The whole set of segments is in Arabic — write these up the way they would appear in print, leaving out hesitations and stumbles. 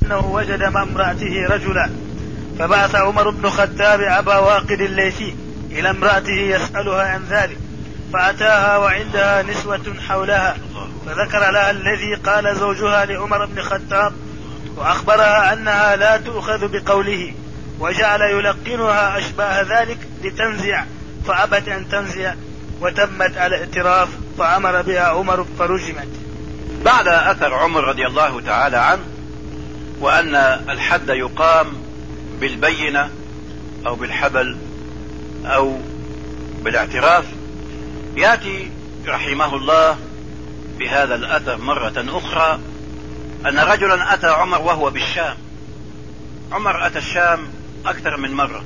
أنه وجد مع امرأته رجلا، فبعث عمر بن الخطاب أبا واقد الليثي إلى امرأته يسألها عن ذلك، فأتاها وعندها نسوة حولها، فذكر لها الذي قال زوجها لعمر بن الخطاب، وأخبرها أنها لا تؤخذ بقوله، وجعل يلقنها أشباه ذلك لتنزع، فأبت أن تنزع، وتمت على الاعتراف، فأمر بها عمر فرجمت. بعد أثر عمر رضي الله تعالى عنه وأن الحد يقام بالبينة أو بالحبل أو بالاعتراف، يأتي رحمه الله بهذا الأثر مرة أخرى أن رجلا أتى عمر وهو بالشام. عمر أتى الشام أكثر من مرة،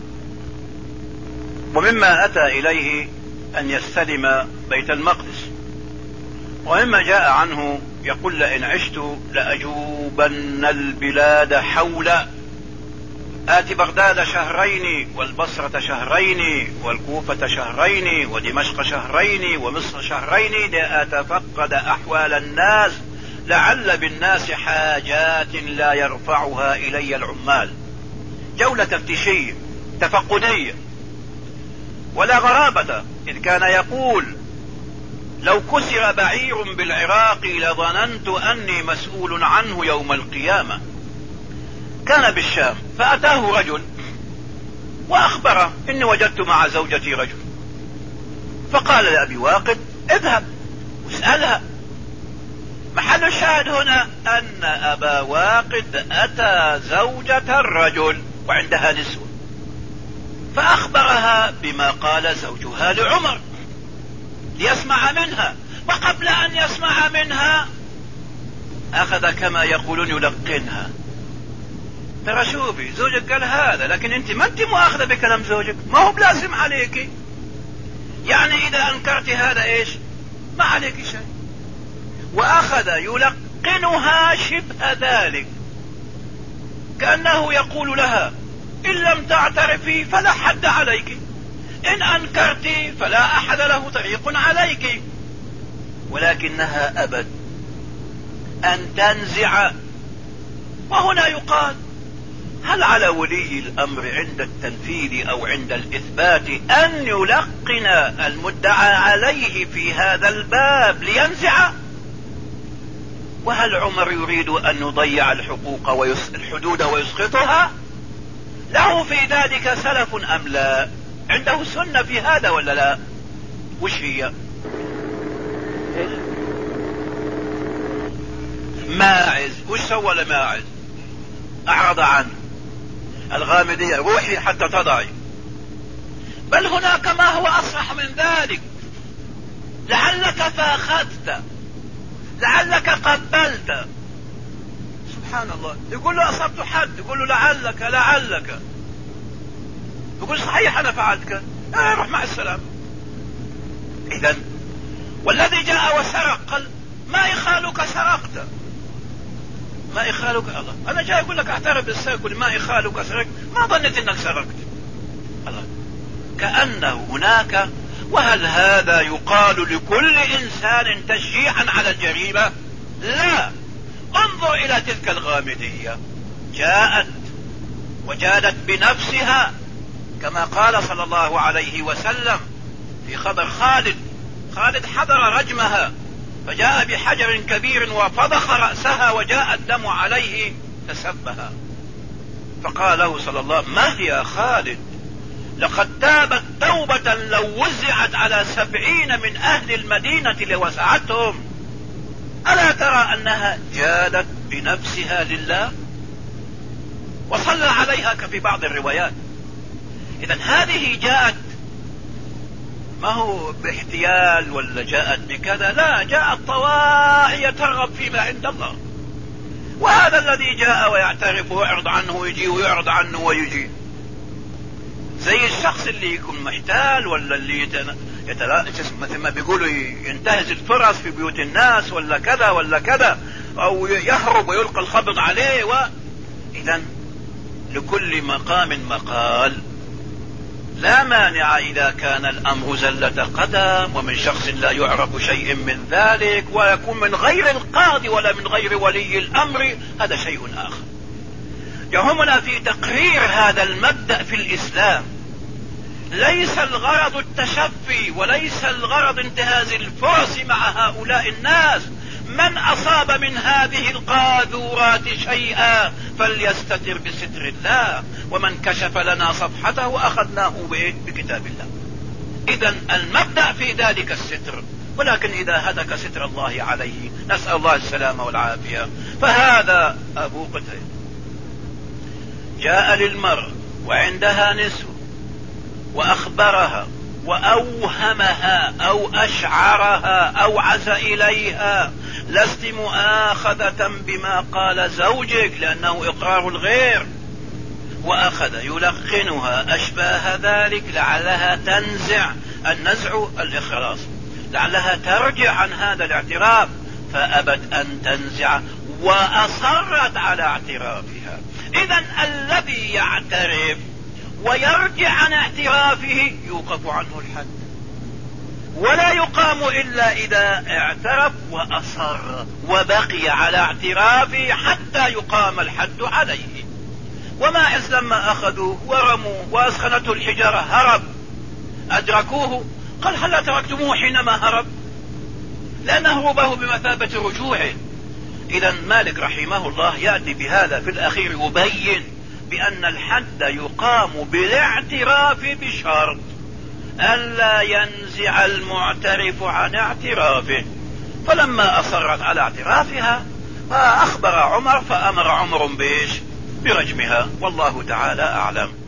ومما أتى إليه أن يستلم بيت المقدس، ومما جاء عنه يقول: لئن عشت لأجوبن البلاد حولا، آتي بغداد شهرين، والبصرة شهرين، والكوفة شهرين، ودمشق شهرين، ومصر شهرين، لأتفقد أحوال الناس، لعل بالناس حاجات لا يرفعها إلي العمال. جولة تفتيشية تفقدية. ولا غرابة إذ كان يقول: لو كسر بعير بالعراق لظننت أني مسؤول عنه يوم القيامة. كان بالشام فأتاه رجل وأخبره: إني وجدت مع زوجتي رجل. فقال لأبي واقد: اذهب واسألها. محل الشاهد هنا أن أبا واقد أتى زوجة الرجل وعندها نسوة، فأخبرها بما قال زوجها لعمر ليسمع منها، وقبل أن يسمع منها أخذ كما يقولون يلقنها: ترى شوفي زوجك قال هذا، لكن انت ما انت مؤاخذة بكلام زوجك، ما هو بلازم عليك، يعني إذا أنكرت هذا إيش ما عليك شيء. وأخذ يلقنها شبه ذلك، كأنه يقول لها: إن لم تعترفي فلا حد عليك، إن أنكرت فلا أحد له طريق عليك. ولكنها أبت أن تنزع. وهنا يقال: هل على ولي الأمر عند التنفيذ أو عند الإثبات أن يلقن المدعى عليه في هذا الباب لينزع؟ وهل عمر يريد أن يضيع الحقوق الحدود ويسقطها؟ له في ذلك سلف أم لا؟ عنده سنة في هذا ولا لا؟ وش هي؟ ماعز. وش سوى لماعز؟ أعرض عنه. الغامدية: روحي حتى تضعي. بل هناك ما هو أصرح من ذلك: لعلك فاخذت، لعلك قبلت. سبحان الله. يقول له: أصبت حد، يقول له: لعلك لعلك. يقول: صحيح أنا فعلت كذا، روح مع السلامة. إذن والذي جاء وسرق قال: ما يخالك سرقت، ما يخالك. الله، أنا جاي أقول لك اعترف بالسرقة، ما يخالك سرقت، ما ظنيت أنك سرقت. الله، كأنه هناك. وهل هذا يقال لكل إنسان تشجيعا على الجريمة؟ لا. انظر إلى تلك الغامدية، جاءت وجادت بنفسها كما قال صلى الله عليه وسلم في خبر خالد حضر رجمها، فجاء بحجر كبير وفضخ رأسها وجاء الدم عليه فسبها، فقال له صلى الله: ما هي خالد؟ لقد تابت توبة لو وزعت على 70 من أهل المدينة لوسعتهم. ألا ترى أنها جادت بنفسها لله وصلى عليها كفي بعض الروايات. إذن هذه جاءت ما هو باحتيال ولا جاءت بكذا، لا، جاءت طواعية ترغب فيما عند الله. وهذا الذي جاء ويعترف ويعرض عنه ويجي ويعرض عنه ويجي، زي الشخص اللي يكون محتال ولا اللي مثل ما بيقولوا ينتهز الفرص في بيوت الناس ولا كذا ولا كذا، أو يهرب ويلقى الخبط عليه. إذن لكل مقام مقال. لا مانع إذا كان الأمر زلة قدم ومن شخص لا يعرف شيء من ذلك ويكون من غير القاضي ولا من غير ولي الأمر، هذا شيء آخر. يهمنا في تقرير هذا المبدأ في الإسلام. ليس الغرض التشفي وليس الغرض انتهاز الفرص مع هؤلاء الناس. من أصاب من هذه القاذورات شيئا فليستتر بستر الله، ومن كشف لنا صفحته أخذناه بكتاب الله. إذن المبدأ في ذلك الستر، ولكن إذا هتك ستر الله عليه نسأل الله السلامة والعافية. فهذا أبو قتيبة جاء للمرأة وعندها نسوة وأخبرها وأوهمها أو أشعرها أو عز إليها: لست مؤاخذة بما قال زوجك، لأنه إقرار الغير. وأخذ يلقنها أشباه ذلك لعلها تنزع، النزع الإخلاص، لعلها ترجع عن هذا الاعتراف، فأبت أن تنزع وأصرت على اعترافها. إذن الذي يعترف ويرجع عن اعترافه يوقف عنه الحد، ولا يقام إلا إذا اعترف وأصر وبقي على اعترافه حتى يقام الحد عليه. وماعز لما أخذوا ورموا وأسخنته الحجارة هرب، أدركوه قال: هل تركتموه حينما هرب؟ لأن هروبه بمثابة رجوعه. إذا مالك رحمه الله يأتي بهذا في الأخير يبين بأن الحد يقام بالاعتراف بشرط ألا ينزع المعترف عن اعترافه. فلما أصرت على اعترافها فأخبر عمر، فأمر عمر برجمها، والله تعالى أعلم.